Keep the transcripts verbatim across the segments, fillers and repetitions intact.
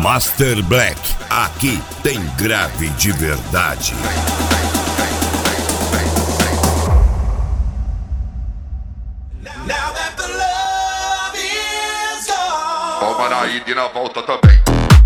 Master Black, aqui tem grave de verdade. Toma na ida e na volta também.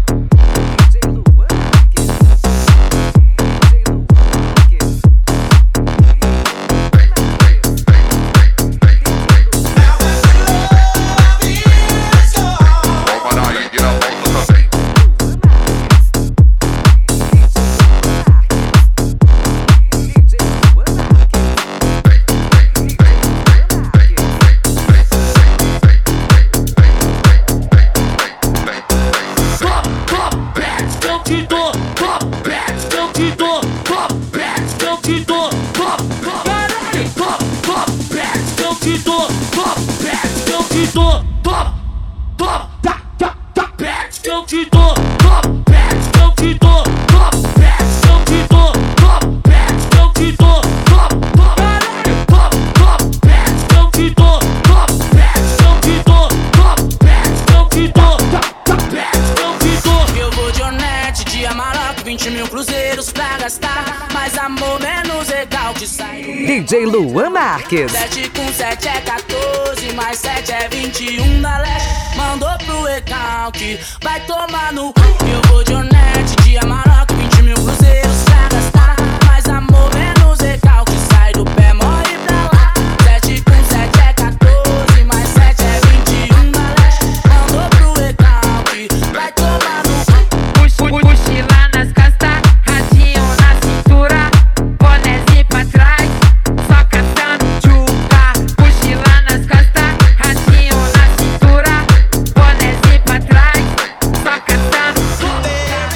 vinte mil cruzeiros pra gastar, mais amor, menos legal que sai. D J Luan Marques. sete com sete é quatorze, mais sete é vinte e um da leste. Mandou pro recalque, vai tomar no cu. Eu vou de Onete, de Amarok, vinte mil cruzeiros pra gastar, mais amor, menos legal que sai do pé, morre pra lá. sete com sete é quatorze, mais sete é vinte e um da leste. Mandou pro recalque, vai tomar no cu. Mochila nas costas, radinho na cintura, bonézinho pra trás, só cantando tchuca. Mochila nas costas, radinho na cintura, bonézinho pra trás, só cantando tchuca.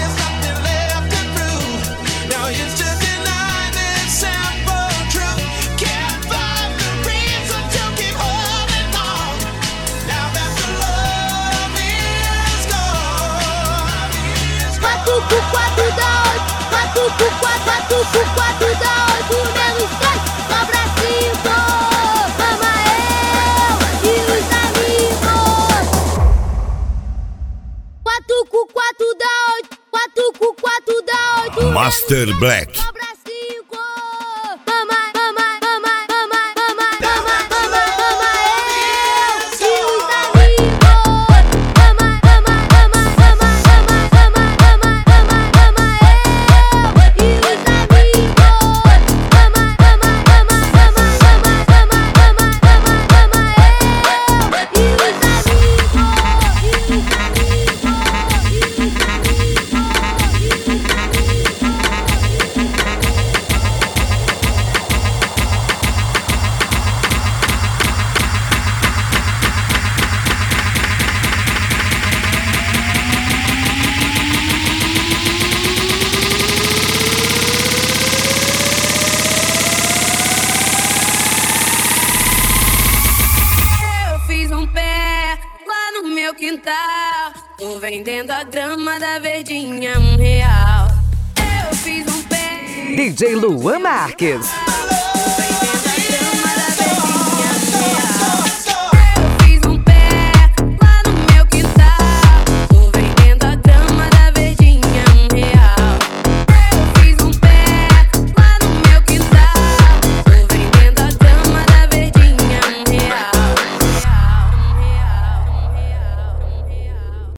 Quatro, quatro dá oito, quatro, quatro, quatro, quatro dá oito, menos dois, sobra cinco. Mama eu e os amigos. Quatro com quatro dá oito, quatro com quatro dá oito. Master Black. Sobra cinco. Mama, mama, mama, mama, mama, mama, mama, mama eu e os amigos. Mama, mama, mama, mama, mama, mama, mama, mama, mama eu e os amigos. Mama, mama, mama, mama, mama, mama, mama, mama, mama eu e os Eu fiz um pé lá no meu quintal, tô vendendo a grama da verdinha um real. Eu fiz um pé D J Luan Marques.